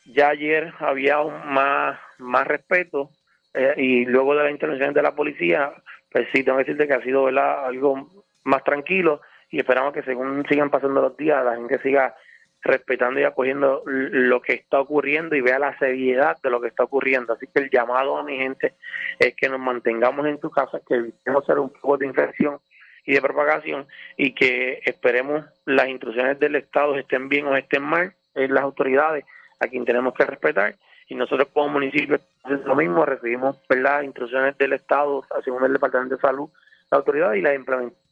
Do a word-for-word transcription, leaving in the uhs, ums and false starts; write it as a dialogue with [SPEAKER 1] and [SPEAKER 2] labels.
[SPEAKER 1] Ya ayer había un más, más respeto eh, y luego de la intervención de la policía, pues sí, tengo que decirte que ha sido, ¿verdad?, algo más tranquilo y esperamos que según sigan pasando los días, la gente siga respetando y acogiendo lo que está ocurriendo y vea la seriedad de lo que está ocurriendo. Así que el llamado a mi gente es que nos mantengamos en tu casa, que evitemos ser un poco de infección y de propagación y que esperemos las instrucciones del Estado estén bien o estén mal, en las autoridades a quien tenemos que respetar, y nosotros como municipio lo mismo, recibimos, ¿verdad?, instrucciones del Estado, según el Departamento de Salud, la autoridad, y las implementamos